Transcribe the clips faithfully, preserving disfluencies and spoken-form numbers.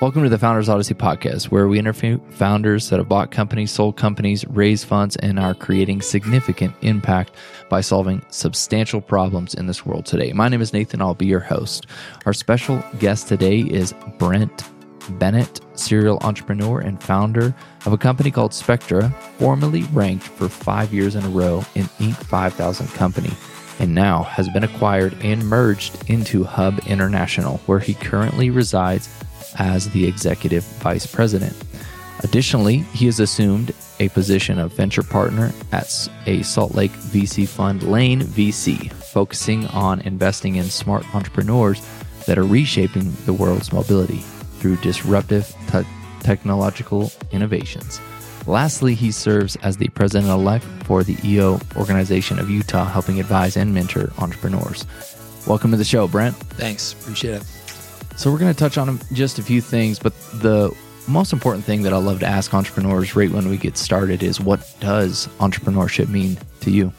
Welcome to the Founders Odyssey podcast, where we interview founders that have bought companies, sold companies, raised funds, and are creating significant impact by solving substantial problems in this world today. My name is Nathan. I'll be your host. Our special guest today is Brent Bennett, serial entrepreneur and founder of a company called Spectra, formerly ranked for five years in a row in Inc five thousand company, and now has been acquired and merged into Hub International, where he currently resides as the executive vice president. Additionally, he has assumed a position of venture partner at a Salt Lake V C fund, Lane V C, focusing on investing in smart entrepreneurs that are reshaping the world's mobility through disruptive te- technological innovations. Lastly, he serves as the president-elect for the E O organization of Utah, helping advise and mentor entrepreneurs. Welcome to the show, Brent. Thanks. Appreciate it. So we're going to touch on just a few things, but the most important thing that I love to ask entrepreneurs right when we get started is, what does entrepreneurship mean to you?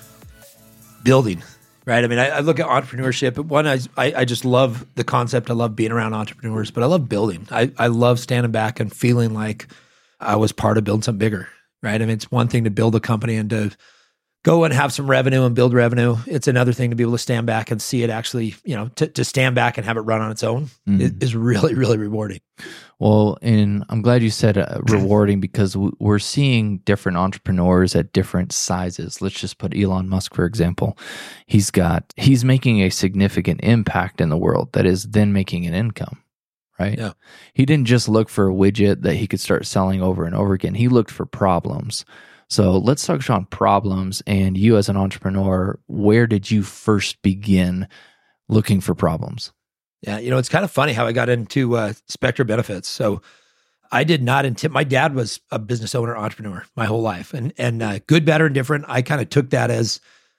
Building, right? I mean, I, I look at entrepreneurship. One, I, I just love the concept. I love being around entrepreneurs, but I love building. I, I love standing back and feeling like I was part of building something bigger, right? I mean, it's one thing to build a company and to go and have some revenue and build revenue. It's another thing to be able to stand back and see it actually, you know, to, to stand back and have it run on its own mm. is, is really, really rewarding. Well, and I'm glad you said uh, rewarding, because we're seeing different entrepreneurs at different sizes. Let's just put Elon Musk, for example. He's got, he's making a significant impact in the world that is then making an income, right? Yeah. He didn't just look for a widget that he could start selling over and over again. He looked for problems. So let's touch on problems, and you as an entrepreneur, where did you first begin looking for problems? Yeah, you know, it's kind of funny how I got into uh, Spectra Benefits. So I did not intend, my dad was a business owner, entrepreneur my whole life, and and uh, good, better, and different. I kind of took that as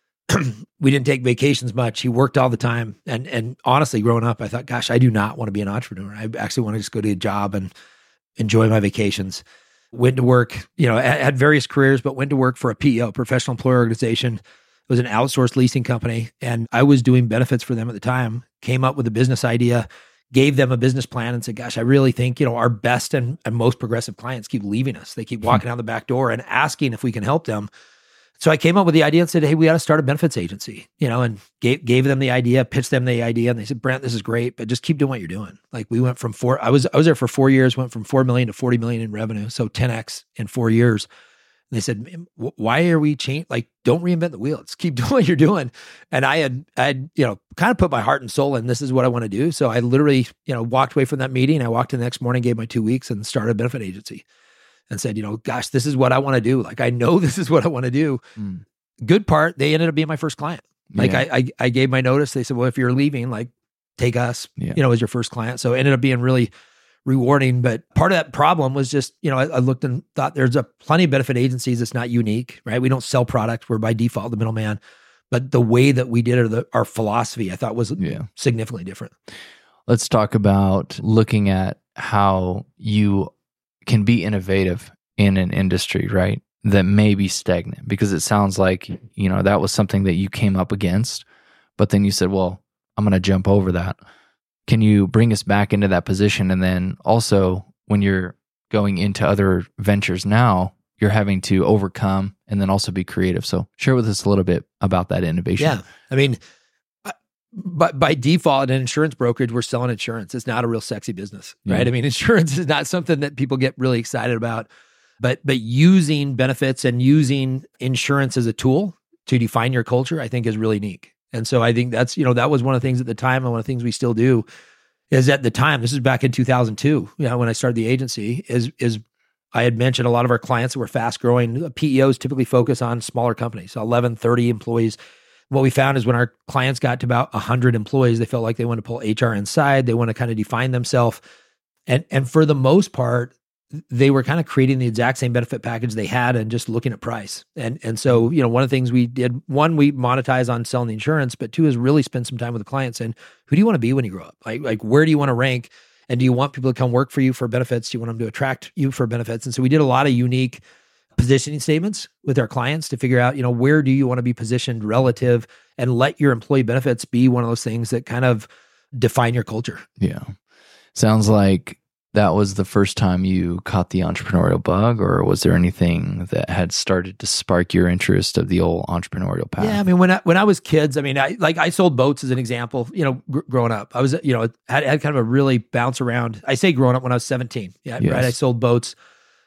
we didn't take vacations much. He worked all the time. And and honestly, growing up, I thought, gosh, I do not want to be an entrepreneur. I actually want to just go to a job and enjoy my vacations. Went to work, you know, had various careers, but went to work for a P E O, professional employer organization. It was an outsourced leasing company. And I was doing benefits for them at the time, came up with a business idea, gave them a business plan and said, gosh, I really think, you know, our best and, and most progressive clients keep leaving us. They keep walking out the back door and asking if we can help them. So I came up with the idea and said, hey, we got to start a benefits agency, you know, and gave, gave them the idea, pitched them the idea. And they said, Brent, this is great, but just keep doing what you're doing. Like we went from four, I was, I was there for four years, went from four million to forty million in revenue. So ten X in four years. And they said, why are we changing? Like, don't reinvent the wheel. Just keep doing what you're doing. And I had, I had, you know, kind of put my heart and soul in, this is what I want to do. So I literally, you know, walked away from that meeting. I walked in the next morning, gave my two weeks and started a benefit agency and said, you know, gosh, this is what I want to do. Like, I know this is what I want to do. Mm. Good part, they ended up being my first client. Like yeah. I, I I gave my notice. They said, well, if you're leaving, like take us, yeah. you know, as your first client. So it ended up being really rewarding. But part of that problem was just, you know, I, I looked and thought there's a plenty of benefit agencies that's not unique, right? We don't sell product. We're by default the middleman. But the way that we did it, or the, our philosophy, I thought was yeah. significantly different. Let's talk about looking at how you can be innovative in an industry, right? That may be stagnant, because it sounds like, you know, that was something that you came up against, but then you said, well, I'm going to jump over that. Can you bring us back into that position? And then also, when you're going into other ventures now, you're having to overcome and then also be creative. So share with us a little bit about that innovation. Yeah. I mean, by, by default, in an insurance brokerage, we're selling insurance. It's not a real sexy business, right? Yeah. I mean, insurance is not something that people get really excited about. But but using benefits and using insurance as a tool to define your culture, I think is really unique. And so I think that's, you know, that was one of the things at the time, and one of the things we still do is at the time, this is back in two thousand two, you know, when I started the agency, is is I had mentioned a lot of our clients that were fast growing. P E Os typically focus on smaller companies, so eleven, thirty employees. What we found is when our clients got to about one hundred employees, they felt like they wanted to pull H R inside. They want to kind of define themselves. And, and for the most part, they were kind of creating the exact same benefit package they had and just looking at price. And and so, you know, one of the things we did, one, we monetize on selling the insurance, but two is really spend some time with the clients and who do you want to be when you grow up? Like, like where do you want to rank? And do you want people to come work for you for benefits? Do you want them to attract you for benefits? And so we did a lot of unique positioning statements with our clients to figure out, you know, where do you want to be positioned relative, and let your employee benefits be one of those things that kind of define your culture. Yeah. Sounds like that was the first time you caught the entrepreneurial bug, or was there anything that had started to spark your interest of the old entrepreneurial path? Yeah, I mean, when I, when I was kids, I mean, I like I sold boats as an example. You know, gr- growing up, I was you know had, had kind of a really bounce around. I say growing up when I was seventeen. Yeah, Yes. right. I sold boats.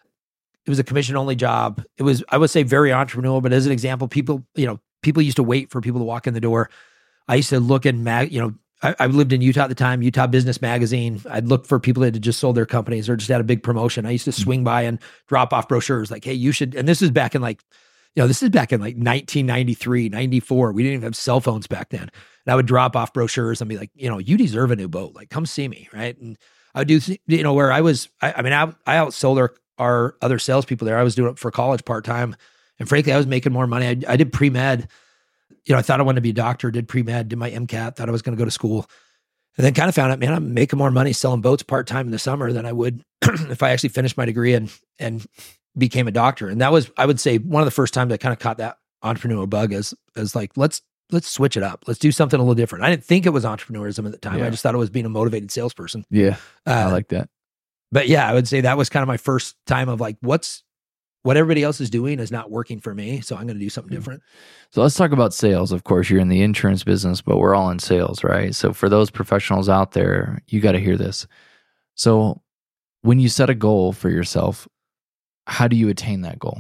It was a commission only job. It was I would say very entrepreneurial, but as an example, people you know people used to wait for people to walk in the door. I used to look in mag, you know. I, I lived in Utah at the time, Utah Business Magazine. I'd look for people that had just sold their companies or just had a big promotion. I used to swing by and drop off brochures like, hey, you should, and this is back in like, you know, this is back in like nineteen ninety-three, ninety-four. We didn't even have cell phones back then. And I would drop off brochures and be like, you know, you deserve a new boat. Like, come see me. Right. And I would do, you know, where I was, I, I mean, I, I outsold our, our other salespeople there. I was doing it for college part-time. And frankly, I was making more money. I, I did pre-med. You know, I thought I wanted to be a doctor, did pre-med, did my MCAT, thought I was going to go to school. And then kind of found out, man, I'm making more money selling boats part-time in the summer than I would if I actually finished my degree and and became a doctor. And that was, I would say, one of the first times I kind of caught that entrepreneurial bug as, as like, let's, let's switch it up. Let's do something a little different. I didn't think it was entrepreneurism at the time. Yeah. I just thought it was being a motivated salesperson. Yeah, Uh, I like that. But yeah, I would say that was kind of my first time of like, what's, what everybody else is doing is not working for me. So I'm going to do something different. So let's talk about sales. Of course, you're in the insurance business, but we're all in sales, right? So for those professionals out there, you got to hear this. So when you set a goal for yourself, how do you attain that goal?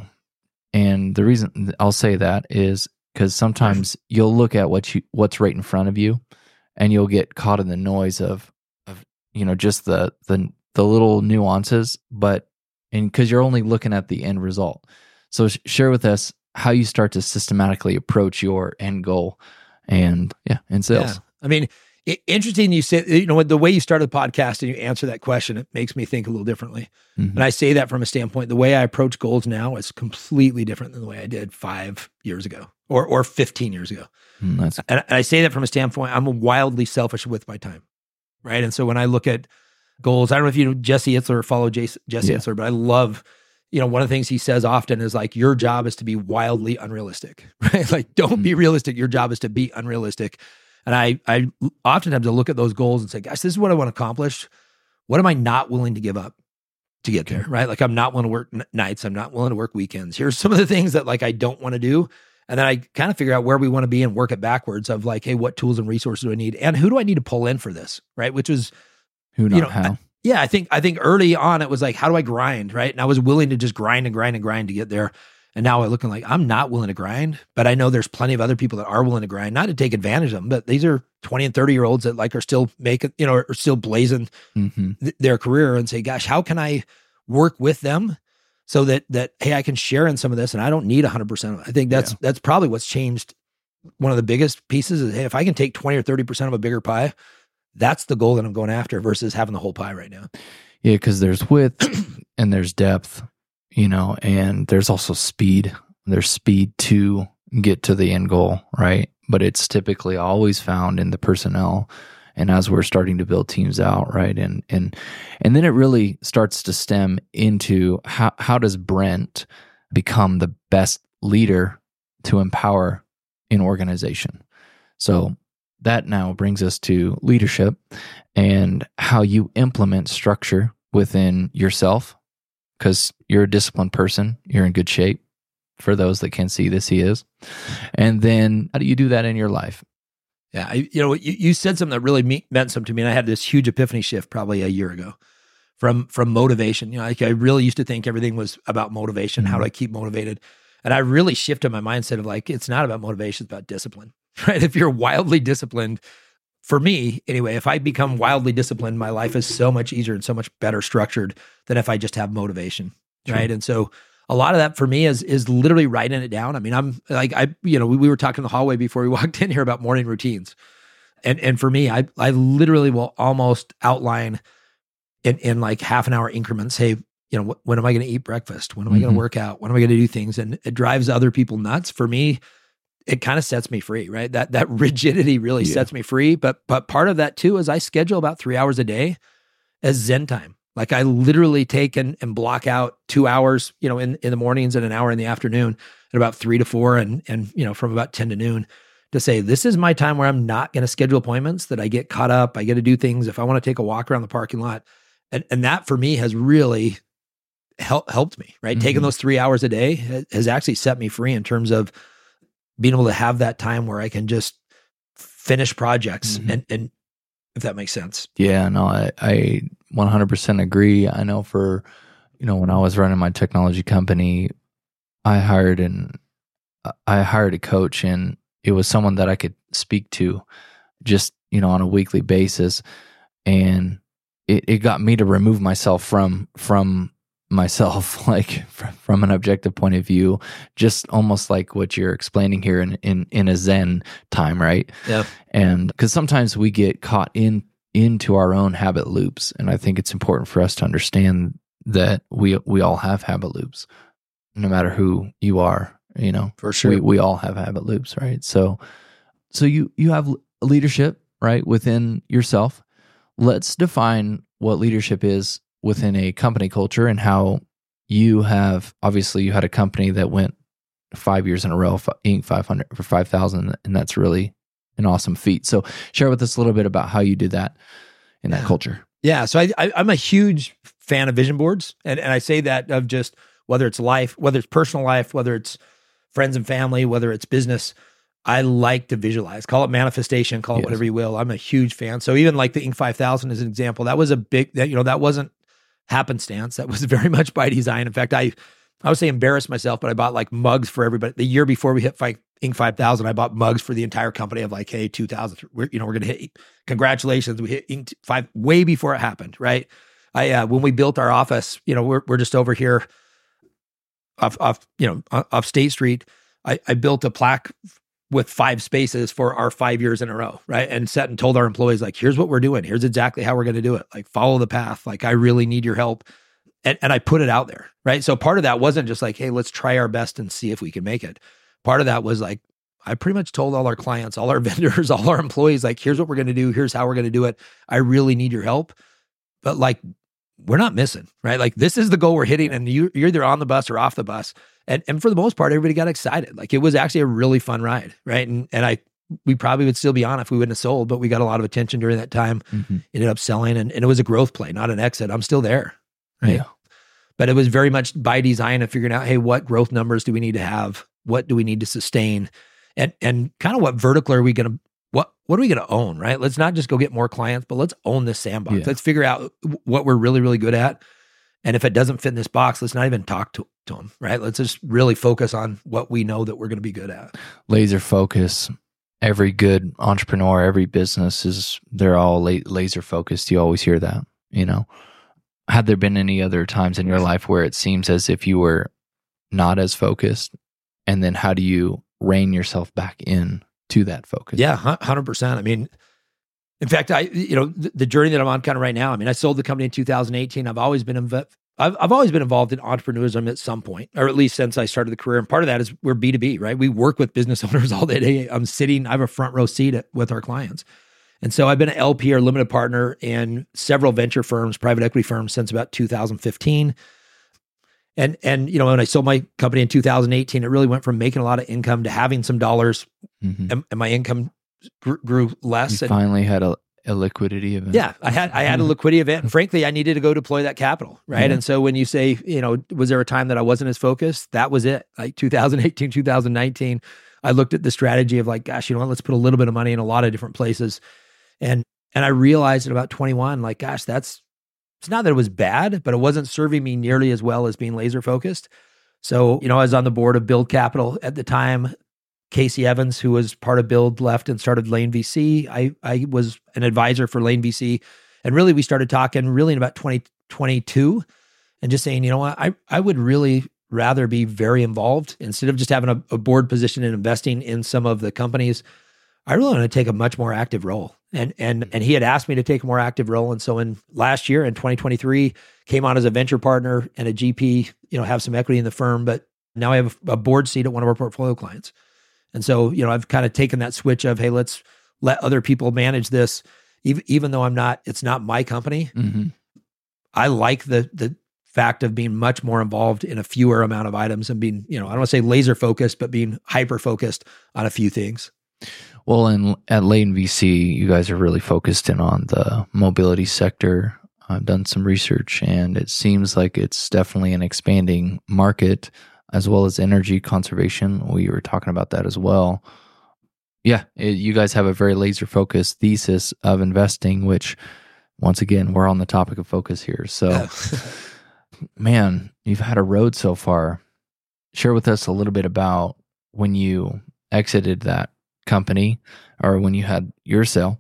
And the reason I'll say that is because sometimes you'll look at what you what's right in front of you, and you'll get caught in the noise of of you know just the the the little nuances, but and because you're only looking at the end result. So sh- share with us how you start to systematically approach your end goal, and yeah, in sales. Yeah. I mean, it, interesting you said, you know, the way you started the podcast and you answer that question, it makes me think a little differently. Mhm. And I say that from a standpoint, the way I approach goals now is completely different than the way I did five years ago or or fifteen years ago. Mm, that's And, and I say that from a standpoint, I'm wildly selfish with my time, right? And so when I look at goals, I don't know if you know Jesse Itzler or follow Jesse, Jesse Yeah. Itzler, but I love, you know, one of the things he says often is like, your job is to be wildly unrealistic, right? Like, don't be realistic. Your job is to be unrealistic. And I, I oftentimes I look at those goals and say, gosh, this is what I want to accomplish. What am I not willing to give up to get there, right? Like, I'm not willing to work n- nights. I'm not willing to work weekends. Here's some of the things that like I don't want to do. And then I kind of figure out where we want to be and work it backwards of like, hey, what tools and resources do I need? And who do I need to pull in for this, right? Which was, who, not you know, how. I- yeah, I think I think early on it was like, how do I grind, right? And I was willing to just grind and grind and grind to get there. And now I'm looking like, I'm not willing to grind, but I know there's plenty of other people that are willing to grind, not to take advantage of them, but these are twenty and thirty year olds that like are still making, you know, are still blazing hmm th- their career and say, gosh, how can I work with them so that, that, hey, I can share in some of this and I don't need a hundred percent of it. I think that's, Yeah. that's probably what's changed. One of the biggest pieces is, hey, if I can take twenty or thirty percent of a bigger pie, that's the goal that I'm going after versus having the whole pie right now. Yeah, because there's width and there's depth, you know, and there's also speed. There's speed to get to the end goal, right? But it's typically always found in the personnel. And as we're starting to build teams out, right? And and and then it really starts to stem into how how does Brent become the best leader to empower an organization? So that now brings us to leadership and how you implement structure within yourself, because you're a disciplined person, you're in good shape. For those that can't see this, he is. And then how do you do that in your life? Yeah, I, you know, you, you said something that really me- meant something to me, and I had this huge epiphany shift probably a year ago from from motivation. You know, like I really used to think everything was about motivation. How do I keep motivated? And I really shifted my mindset of like, it's not about motivation, it's about discipline, right? If you're wildly disciplined, for me anyway, if I become wildly disciplined, my life is so much easier and so much better structured than if I just have motivation, True. right? And so a lot of that for me is is literally writing it down. I mean, I'm like, I, you know, we, we were talking in the hallway before we walked in here about morning routines. And and for me, I I literally will almost outline in, in like half an hour increments, hey, you know, wh- when am I going to eat breakfast? When am I going Mhm. to work out? When am I going to do things? And it drives other people nuts. For me, it kind of sets me free, right? That that rigidity really Yeah. sets me free. But but part of that too is I schedule about three hours a day as Zen time. Like I literally take and, and block out two hours, you know, in, in the mornings and an hour in the afternoon at about three to four and, and, you know, from about ten to noon to say, this is my time where I'm not going to schedule appointments, that I get caught up. I get to do things. If I want to take a walk around the parking lot, And, and that for me has really help, helped me, right? Mm-hmm. Taking those three hours a day has actually set me free in terms of being able to have that time where I can just finish projects mm-hmm. and, and if that makes sense. Yeah, no, I, I one hundred percent agree. I know for, you know, when I was running my technology company, I hired an, I hired a coach, and it was someone that I could speak to just, you know, on a weekly basis. And it, it got me to remove myself from, from myself, like from, from an objective point of view, just almost like what you're explaining here in, in, in a Zen time, right? Yeah. And because sometimes we get caught in into our own habit loops. And I think it's important for us to understand that we we all have habit loops, no matter who you are, you know. For sure. We, we all have habit loops, right? So so you you have leadership, right, within yourself. Let's define what leadership is within a company culture and how you have, obviously you had a company that went five years in a row, Inc five hundred for five thousand, and that's really an awesome feat. So share with us a little bit about how you did that in that yeah. culture. Yeah. So I, I, I'm a huge fan of vision boards. And, and I say that of just whether it's life, whether it's personal life, whether it's friends and family, whether it's business, I like to visualize, call it manifestation, call it yes. whatever you will. I'm a huge fan. So even like the Inc five thousand as an example, that was a big, that, you know, that wasn't happenstance. That was very much by design. In fact, I, I would say embarrassed myself, but I bought like mugs for everybody. The year before we hit five, Inc five thousand, I bought mugs for the entire company of like, hey, two thousand, we're, you know, we're going to hit, congratulations. We hit Inc five way before it happened. Right. I, uh, when we built our office, you know, we're, we're just over here off, off, you know, off State Street. I, I built a plaque with five spaces for our five years in a row. Right. And set and told our employees, like, here's what we're doing. Here's exactly how we're going to do it. Like, follow the path. Like, I really need your help. And, and I put it out there. Right. So part of that wasn't just like, hey, let's try our best and see if we can make it. Part of that was like, I pretty much told all our clients, all our vendors, all our employees, like, here's what we're going to do. Here's how we're going to do it. I really need your help. But like, we're not missing, right? Like, this is the goal we're hitting, and you, you're either on the bus or off the bus. And and for the most part, everybody got excited. Like, it was actually a really fun ride, right? And and I we probably would still be on if we wouldn't have sold, but we got a lot of attention during that time. Mm-hmm. Ended up selling, and, and it was a growth play, not an exit. I'm still there, right? Yeah. But it was very much by design of figuring out, hey, what growth numbers do we need to have? What do we need to sustain? And and kind of what vertical are we going to, what what are we going to own, right? Let's not just go get more clients, but let's own this sandbox. Yeah. Let's figure out what we're really, really good at. And if it doesn't fit in this box, let's not even talk to, to them, right? Let's just really focus on what we know that we're going to be good at. Laser focus. Every good entrepreneur, every business is, they're all la- laser focused. You always hear that, you know. Had there been any other times in your life where it seems as if you were not as focused? And then how do you rein yourself back in to that focus? Yeah, one hundred percent. I mean, in fact, I, you know, the, the journey that I'm on kind of right now, I mean, I sold the company in two thousand eighteen. I've always been, inv- I've, I've always been involved in entrepreneurship at some point, or at least since I started the career. And part of that is we're B two B, right? We work with business owners all day. I'm sitting, I have a front row seat at, with our clients. And so I've been an L P or limited partner in several venture firms, private equity firms since about two thousand fifteen. And, and, you know, when I sold my company in two thousand eighteen, it really went from making a lot of income to having some dollars, mm-hmm. and, and my income grew, grew less. You and finally had a, a liquidity event. Yeah, I had, I had a liquidity event, and frankly, I needed to go deploy that capital. Right. Mm-hmm. And so when you say, you know, was there a time that I wasn't as focused? That was it. Like two thousand eighteen, two thousand nineteen, I looked at the strategy of like, gosh, you know what, let's put a little bit of money in a lot of different places. And, and I realized at about twenty-one, like, gosh, that's, it's not that it was bad, but it wasn't serving me nearly as well as being laser focused. So, you know, I was on the board of Build Capital at the time. Casey Evans, who was part of Build, left and started Lane V C. I, I was an advisor for Lane V C. And really, we started talking really in about twenty twenty-two and just saying, you know what, I, I would really rather be very involved instead of just having a, a board position and investing in some of the companies. I really want to take a much more active role. And and and he had asked me to take a more active role. And so in last year, in twenty twenty-three, came on as a venture partner and a G P, you know, have some equity in the firm, but now I have a board seat at one of our portfolio clients. And so, you know, I've kind of taken that switch of, hey, let's let other people manage this. Even, even though I'm not, it's not my company. Mm-hmm. I like the the fact of being much more involved in a fewer amount of items and being, you know, I don't want to say laser focused, but being hyper focused on a few things. Well, in, at Lane V C, you guys are really focused in on the mobility sector. I've done some research, and it seems like it's definitely an expanding market, as well as energy conservation. We were talking about that as well. Yeah, it, you guys have a very laser-focused thesis of investing, which, once again, we're on the topic of focus here. So, man, you've had a road so far. Share with us a little bit about when you exited that company or when you had your sale.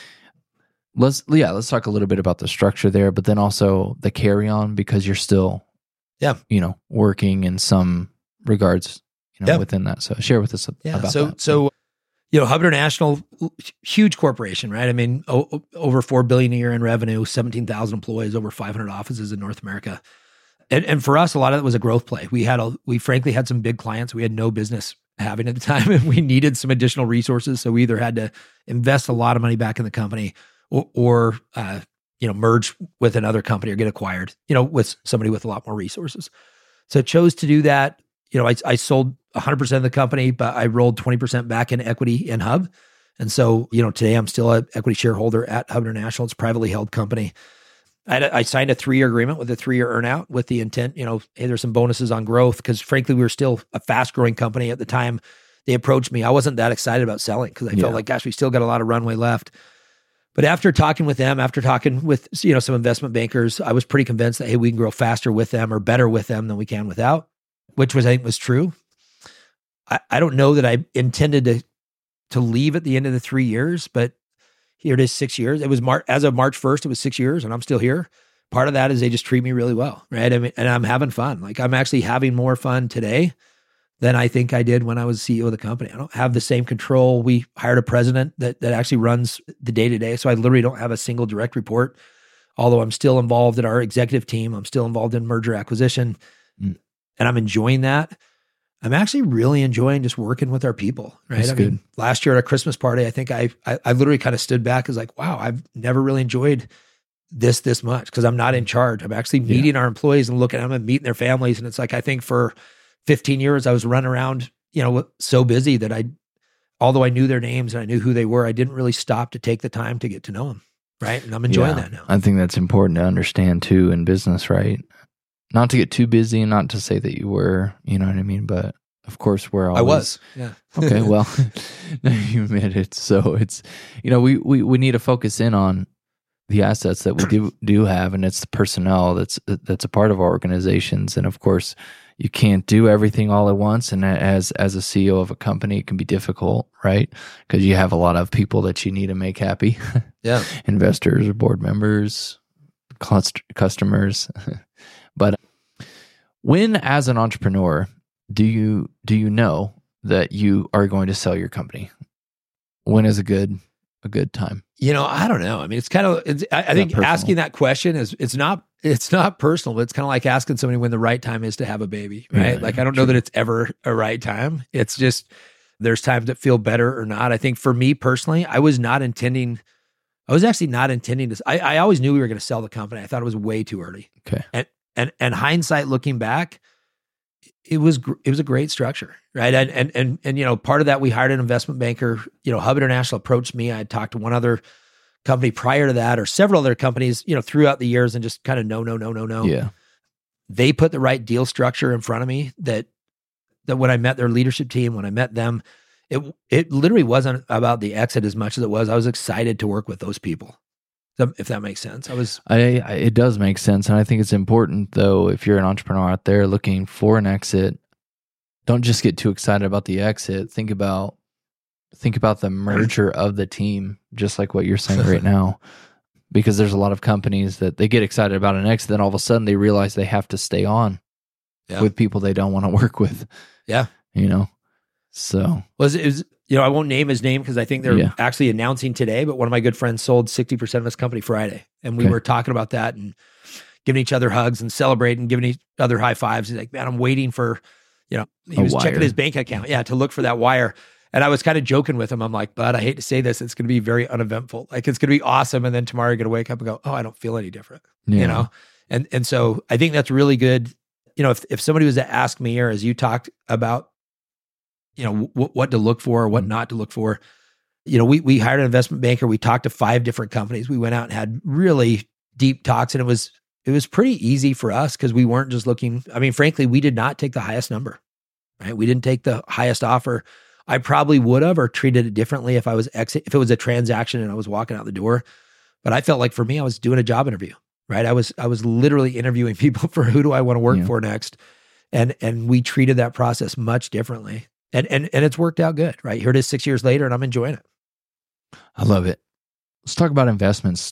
Let's yeah, let's talk a little bit about the structure there, but then also the carry on, because you're still, yeah, you know, working in some regards, you know, yeah. within that. So share with us yeah. about so, that. So, you know, Hub International, huge corporation, right? I mean, o- over four billion a year in revenue, seventeen thousand employees, over five hundred offices in North America. And, and for us, a lot of it was a growth play. We had a, we frankly had some big clients we had no business having at the time, and we needed some additional resources. So we either had to invest a lot of money back in the company, or, or uh, you know, merge with another company or get acquired, you know, with somebody with a lot more resources. So I chose to do that. You know, I, I sold one hundred percent of the company, but I rolled twenty percent back in equity in Hub. And so, you know, today I'm still an equity shareholder at Hub International. It's a privately held company. I, had a, I signed a three-year agreement with a three-year earnout with the intent, you know, hey, there's some bonuses on growth, because frankly, we were still a fast-growing company at the time they approached me. I wasn't that excited about selling because I Yeah. felt like, gosh, we still got a lot of runway left. But after talking with them, after talking with, you know, some investment bankers, I was pretty convinced that, hey, we can grow faster with them or better with them than we can without, which was, I think, was true. I, I don't know that I intended to to leave at the end of the three years, but here it is, six years. It was Mar- as of March first, it was six years, and I'm still here. Part of that is they just treat me really well, right? I mean, and I'm having fun. Like, I'm actually having more fun today than I think I did when I was C E O of the company. I don't have the same control. We hired a president that that actually runs the day-to-day. So I literally don't have a single direct report, although I'm still involved in our executive team. I'm still involved in merger acquisition, mm. and I'm enjoying that. I'm actually really enjoying just working with our people, right? That's I good. mean, last year at our Christmas party, I think I, I, I literally kind of stood back as like, wow, I've never really enjoyed this, this much, because I'm not in charge. I'm actually meeting yeah. our employees and looking at them and meeting their families. And it's like, I think for fifteen years, I was running around, you know, so busy that I, although I knew their names and I knew who they were, I didn't really stop to take the time to get to know them, right? And I'm enjoying yeah. that now. I think that's important to understand too in business, right? Not to get too busy, and not to say that you were, you know what I mean? But of course, we're always. I was, yeah. Okay, well, you admit it. So it's, you know, we, we, we need to focus in on the assets that we do do have, and it's the personnel that's that's a part of our organizations. And of course, you can't do everything all at once. And as as a C E O of a company, it can be difficult, right? Because you have a lot of people that you need to make happy. Yeah, investors, board members, clust- customers. But when, as an entrepreneur, do you do you know that you are going to sell your company? When is a good a good time? You know, I don't know. I mean, it's kind of. It's, I, I think personal. Asking that question is it's not it's not personal, but it's kind of like asking somebody when the right time is to have a baby, right? Yeah, like I don't true. know that it's ever a right time. It's just there's times that feel better or not. I think for me personally, I was not intending. I was actually not intending to. I, I always knew we were going to sell the company. I thought it was way too early. Okay. And and and hindsight, looking back, it was it was a great structure, right? And and and and you know, part of that, we hired an investment banker. You know, Hub International approached me. I had talked to one other company prior to that, or several other companies, you know, throughout the years, and just kind of no, no, no, no, no. Yeah. They put the right deal structure in front of me. That that when I met their leadership team, when I met them, it it literally wasn't about the exit as much as it was I was excited to work with those people. If that makes sense. I was. I, I it does make sense, and I think it's important though. If you're an entrepreneur out there looking for an exit, don't just get too excited about the exit. Think about think about the merger of the team, just like what you're saying right now. Because there's a lot of companies that they get excited about an exit, then all of a sudden they realize they have to stay on yeah. with people they don't want to work with. Yeah, you know. So was it was. You know, I won't name his name because I think they're yeah. actually announcing today, but one of my good friends sold sixty percent of his company Friday. And we okay. were talking about that and giving each other hugs and celebrating, giving each other high fives. He's like, man, I'm waiting for, you know, he A was wire. checking his bank account. Yeah, to look for that wire. And I was kind of joking with him. I'm like, bud, I hate to say this. It's going to be very uneventful. Like, it's going to be awesome. And then tomorrow you're going to wake up and go, oh, I don't feel any different, yeah. you know? And and so I think that's really good. You know, if, if somebody was to ask me, or as you talked about, you know, w- what to look for or what not to look for. You know, we we hired an investment banker. We talked to five different companies. We went out and had really deep talks, and it was it was pretty easy for us because we weren't just looking. I mean, frankly, we did not take the highest number, right? We didn't take the highest offer. I probably would have or treated it differently if I was exit if it was a transaction and I was walking out the door. But I felt like for me, I was doing a job interview, right? I was I was literally interviewing people for who do I want to work yeah. for next, and and we treated that process much differently, and and and it's worked out good, right? Here it is six years later, and I'm enjoying it. I love it. Let's talk about investments,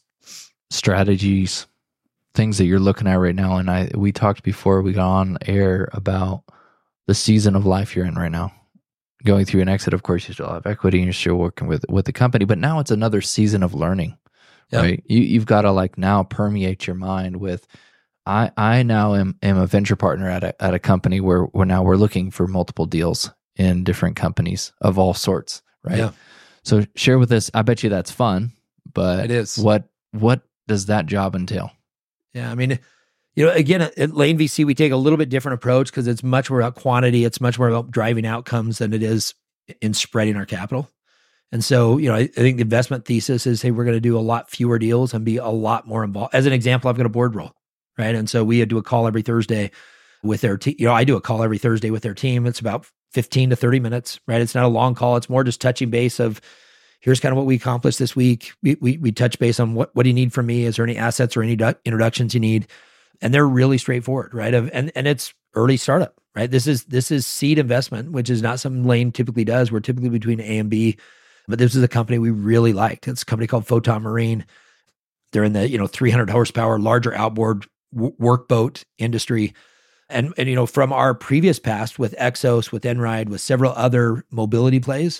strategies, things that you're looking at right now. And I, we talked before we got on air about the season of life you're in right now. Going through an exit, of course, you still have equity and you're still working with, with the company, but now it's another season of learning, yep. right? You, you've got to like now permeate your mind with, I, I now am, am a venture partner at a, at a company where, where now we're looking for multiple deals in different companies of all sorts, right? Yeah. So share with us, I bet you that's fun, but it is. What, what does that job entail? Yeah, I mean, you know, again, at Lane V C, we take a little bit different approach because it's much more about quantity. It's much more about driving outcomes than it is in spreading our capital. And so, you know, I, I think the investment thesis is, hey, we're going to do a lot fewer deals and be a lot more involved. As an example, I've got a board role, right? And so we do a call every Thursday with their team. You know, I do a call every Thursday with their team. It's about fifteen to thirty minutes, right? It's not a long call. It's more just touching base of, here's kind of what we accomplished this week. We, we, we touch base on what, what do you need from me? Is there any assets or any du- introductions you need? And they're really straightforward, right? And, and it's early startup, right? This is, this is seed investment, which is not something Lane typically does. We're typically between A and B, but this is a company we really liked. It's a company called Photon Marine. They're in the, you know, three hundred horsepower, larger outboard w- workboat industry. And, and, you know, from our previous past with Exos, with Enride, with several other mobility plays,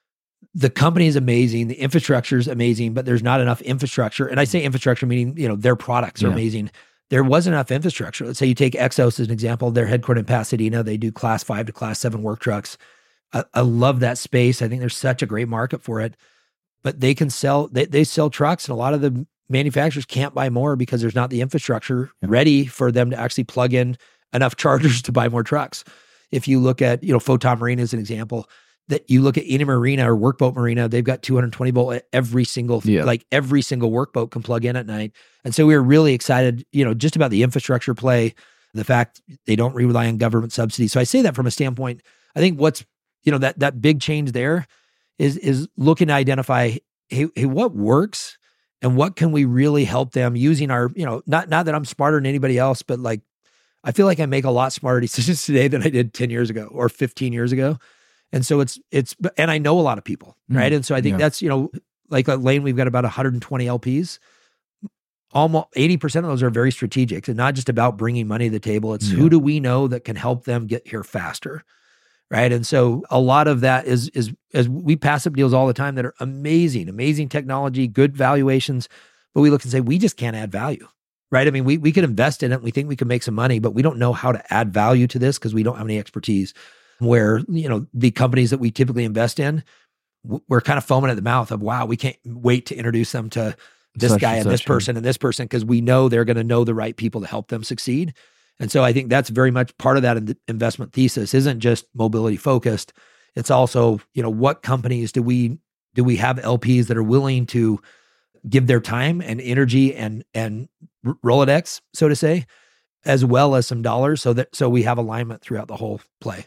the company is amazing. The infrastructure is amazing, but there's not enough infrastructure. And I say infrastructure, meaning, you know, their products are yeah. amazing. There wasn't enough infrastructure. Let's say you take Exos as an example. They're headquartered in Pasadena. They do class five to class seven work trucks. I, I love that space. I think there's such a great market for it, but they can sell, they, they sell trucks, and a lot of the manufacturers can't buy more because there's not the infrastructure yeah. ready for them to actually plug in enough chargers to buy more trucks. If you look at, you know, Photon Marine as an example, that you look at any marina or workboat marina, they've got two hundred twenty volt every single, yeah. like every single workboat can plug in at night. And so we were really excited, you know, just about the infrastructure play, the fact they don't rely on government subsidies. So I say that from a standpoint, I think what's, you know, that, that big change there is, is looking to identify, hey, hey, what works and what can we really help them using our, you know, not, not that I'm smarter than anybody else, but like, I feel like I make a lot smarter decisions today than I did ten years ago or fifteen years ago. And so it's, it's, and I know a lot of people, right? Mm, and so I think yeah. that's, you know, like at Lane, we've got about one hundred twenty L Ps. Almost eighty percent of those are very strategic and not just about bringing money to the table. It's yeah. who do we know that can help them get here faster, right? And so a lot of that is, is as we pass up deals all the time that are amazing, amazing technology, good valuations, but we look and say, we just can't add value, right? I mean, we, we could invest in it. We think we can make some money, but we don't know how to add value to this because we don't have any expertise. Where, you know, the companies that we typically invest in, we're kind of foaming at the mouth of, wow, we can't wait to introduce them to this such guy and, and this person and this person, because we know they're going to know the right people to help them succeed. And so I think that's very much part of that in investment thesis isn't just mobility focused. It's also, you know, what companies do we, do we have L Ps that are willing to give their time and energy and, and Rolodex, so to say, as well as some dollars so that, so we have alignment throughout the whole play.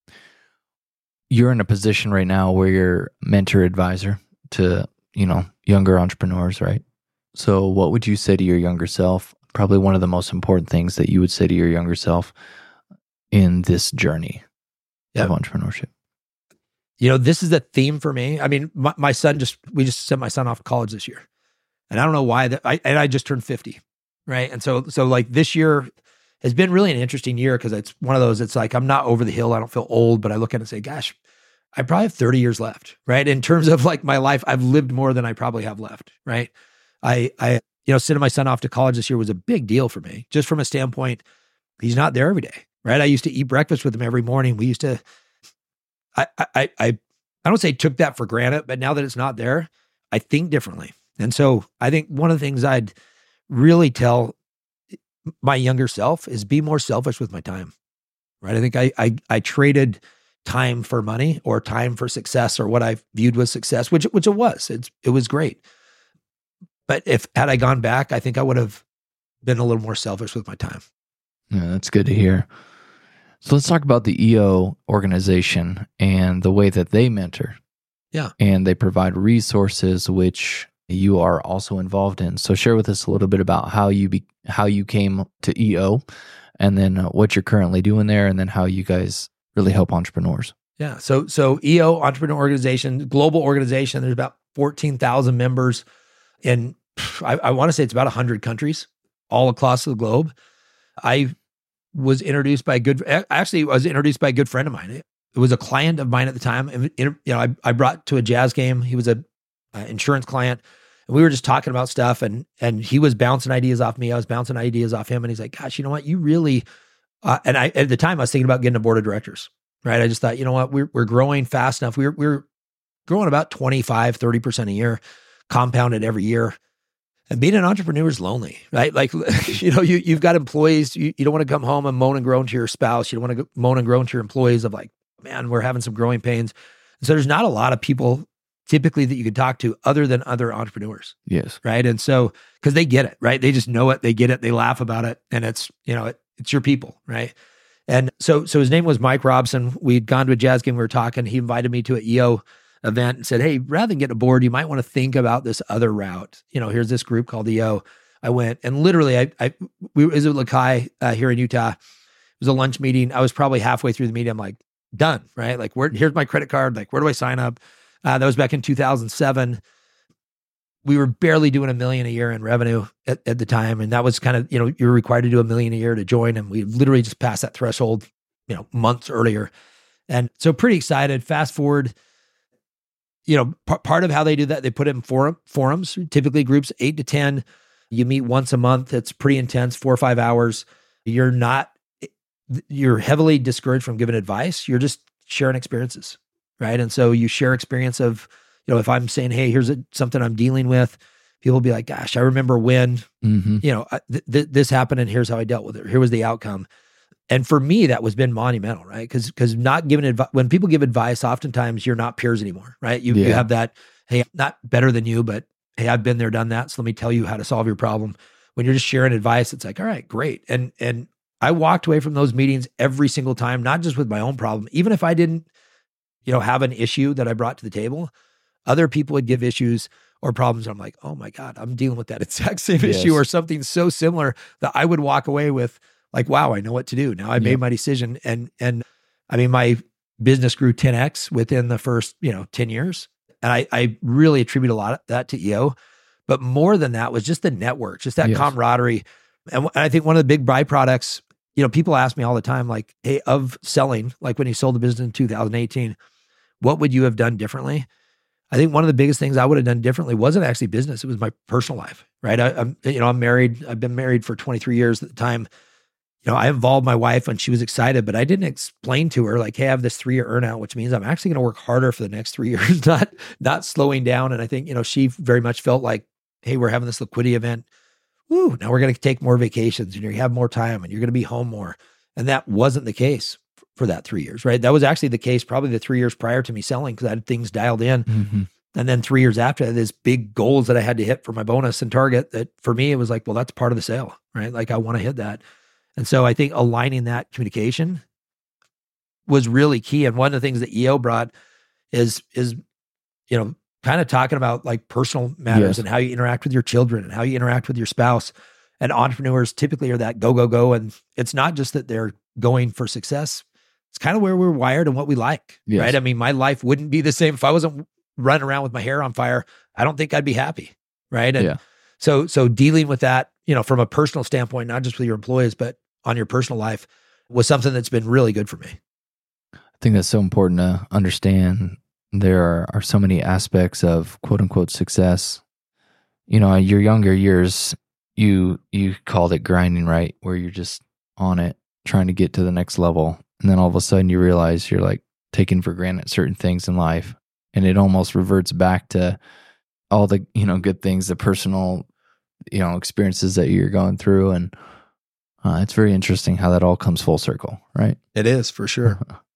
You're in a position right now where you're mentor advisor to, you know, younger entrepreneurs, right? So what would you say to your younger self? Probably one of the most important things that you would say to your younger self in this journey yep. of entrepreneurship. You know, this is a theme for me. I mean, my, my son just, we just sent my son off to college this year. And I don't know why that, I, and I just turned fifty, right? And so, so like this year has been really an interesting year because it's one of those, it's like, I'm not over the hill. I don't feel old, but I look at it and say, gosh, I probably have thirty years left, right? In terms of like my life, I've lived more than I probably have left, right? I, I, you know, sending my son off to college this year was a big deal for me, just from a standpoint, he's not there every day, right? I used to eat breakfast with him every morning. We used to, I, I, I, I don't say took that for granted, but now that it's not there, I think differently. And so I think one of the things I'd really tell my younger self is be more selfish with my time, right? I think I, I, I traded time for money or time for success or what I viewed was success, which, which it was, it's, it was great. But if had I gone back, I think I would have been a little more selfish with my time. Yeah, that's good to hear. So let's talk about the E O organization and the way that they mentor. Yeah. And they provide resources which you are also involved in. So share with us a little bit about how you be, how you came to E O, and then uh, what you're currently doing there, and then how you guys really help entrepreneurs. Yeah. So so E O, Entrepreneur Organization, global organization. There's about fourteen thousand members in, I, I want to say it's about one hundred countries all across the globe. I was introduced by a good, actually I was introduced by a good friend of mine. It, it was a client of mine at the time. And, you know, I, I brought to a jazz game. He was a uh, insurance client, and we were just talking about stuff, and and he was bouncing ideas off me. I was bouncing ideas off him. And he's like, gosh, you know what? You really, uh, and I, at the time I was thinking about getting a board of directors, right? I just thought, you know what? We're, we're growing fast enough. We're, we're growing about twenty-five, thirty percent a year, compounded every year. And being an entrepreneur is lonely, right? Like, you know, you, you've got employees. You, you don't want to come home and moan and groan to your spouse. You don't want to moan and groan to your employees of like, man, we're having some growing pains. And so there's not a lot of people typically that you could talk to other than other entrepreneurs. Yes. Right. And so, because they get it, right? They just know it. They get it. They laugh about it. And it's, you know, it, it's your people, right? And so, so his name was Mike Robson. We'd gone to a jazz game. We were talking. He invited me to an E O event and said, hey, rather than get a board, you might want to think about this other route. You know, here's this group called E O. I went, and literally, I, I we was at Lakai uh, here in Utah. It was a lunch meeting. I was probably halfway through the meeting. I'm like, done, right? Like, where? Here's my credit card. Like, where do I sign up? Uh, that was back in two thousand seven. We were barely doing a million a year in revenue at, at the time. And that was kind of, you know, you're required to do a million a year to join. And we literally just passed that threshold, you know, months earlier. And so pretty excited. Fast forward, you know, p- part of how they do that, they put it in forum, forums, typically groups eight to ten. You meet once a month. It's pretty intense, four or five hours. You're not, you're heavily discouraged from giving advice. You're just sharing experiences, right? And so you share experience of, you know, if I'm saying, hey, here's a, something I'm dealing with, people will be like, gosh, I remember when, Mm-hmm. you know, th- th- this happened and here's how I dealt with it. Here was the outcome. And for me, that was been monumental, right? Because because not giving advice, when people give advice, oftentimes you're not peers anymore, right? You, Yeah. you have that, hey, I'm not better than you, but hey, I've been there, done that. So let me tell you how to solve your problem. When you're just sharing advice, it's like, all right, great. And and I walked away from those meetings every single time, not just with my own problem. Even if I didn't, you know, have an issue that I brought to the table, other people would give issues or problems. And I'm like, oh my God, I'm dealing with that exact same Yes. issue or something so similar that I would walk away with like, wow, I know what to do. Now I made Yep. my decision. And, and I mean, my business grew ten X within the first, you know, ten years. And I, I really attribute a lot of that to E O, but more than that was just the network, just that Yes. camaraderie. And I think one of the big byproducts, you know, people ask me all the time, like, hey, of selling, like when you sold the business in two thousand eighteen, what would you have done differently? I think one of the biggest things I would have done differently wasn't actually business. It was my personal life, right? I, I'm, you know, I'm married. I've been married for twenty-three years at the time. You know, I involved my wife when she was excited, but I didn't explain to her like, hey, I have this three-year earnout, which means I'm actually going to work harder for the next three years, not not slowing down. And I think, you know, she very much felt like, hey, we're having this liquidity event. Woo, now we're going to take more vacations and you have more time and you're going to be home more. And that wasn't the case for that three years, right? That was actually the case probably the three years prior to me selling because I had things dialed in. Mm-hmm. And then three years after, there's big goals that I had to hit for my bonus and target that for me, it was like, well, that's part of the sale, right? Like I want to hit that. And so I think aligning that communication was really key. And one of the things that E O brought is, is, you know, kind of talking about like personal matters Yes. and how you interact with your children and how you interact with your spouse. And entrepreneurs typically are that go, go, go. And it's not just that they're going for success. It's kind of where we're wired and what we like, Yes. right? I mean, my life wouldn't be the same if I wasn't running around with my hair on fire. I don't think I'd be happy, right? And Yeah. so, so dealing with that, you know, from a personal standpoint, not just with your employees, but on your personal life was something that's been really good for me. I think that's so important to understand. There are, are so many aspects of quote unquote success. You know, your younger years, you you called it grinding, right? Where you're just on it, trying to get to the next level. And then all of a sudden you realize you're like taking for granted certain things in life. And it almost reverts back to all the, you know, good things, the personal, you know, experiences that you're going through. And uh, it's very interesting how that all comes full circle, right? It is for sure.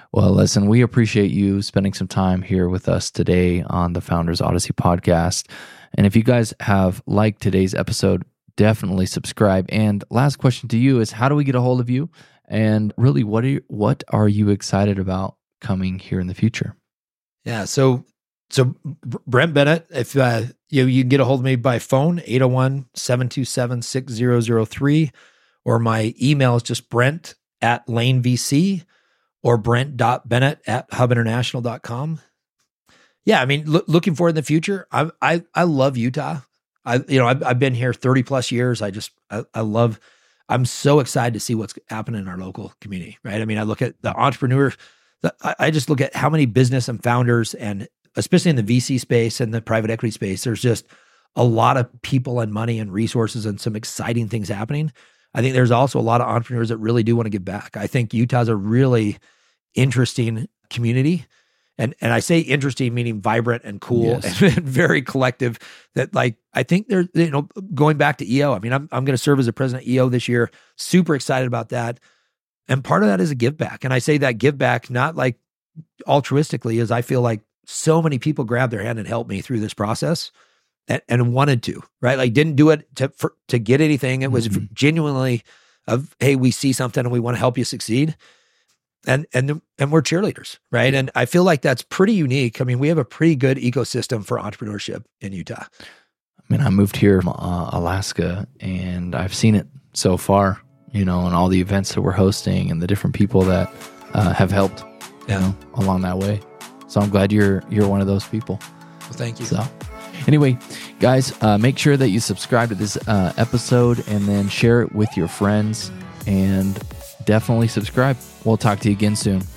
Well, listen, we appreciate you spending some time here with us today on the Founders Odyssey podcast. And if you guys have liked today's episode, definitely subscribe. And last question to you is, how do we get a hold of you? And really, what are you, what are you excited about coming here in the future? Yeah, so so Brent Bennett, if uh, you you can get a hold of me by phone, eight oh one, seven two seven, six zero zero three, or my email is just Brent at Lane V C or Brent dot Bennett at hub international dot com. Yeah, I mean, lo- looking forward in the future, I I I love Utah. I you know I've, I've been here thirty plus years. I just I, I love. I'm so excited to see what's happening in our local community. Right. I mean, I look at the entrepreneur. The, I, I just look at how many business and founders, and especially in the V C space and the private equity space, there's just a lot of people and money and resources and some exciting things happening. I think there's also a lot of entrepreneurs that really do want to give back. I think Utah's a really interesting community. And and I say interesting, meaning vibrant and cool, yes, and very collective. That like, I think there's, you know, going back to E O, I mean, I'm I'm going to serve as a president of E O this year. Super excited about that. And part of that is a give back. And I say that give back, not like altruistically, as I feel like so many people grabbed their hand and helped me through this process and, and wanted to, right? Like didn't do it to, for, to get anything. It was mm-hmm. genuinely of, hey, we see something and we want to help you succeed. And, and, and we're cheerleaders, right? And I feel like that's pretty unique. I mean, we have a pretty good ecosystem for entrepreneurship in Utah. I mean, I moved here from uh, Alaska, and I've seen it so far, you know, and all the events that we're hosting and the different people that uh, have helped, you yeah. know, along that way. So I'm glad you're you're one of those people. Well, thank you. So anyway, guys, uh, make sure that you subscribe to this uh, episode and then share it with your friends, and definitely subscribe. We'll talk to you again soon.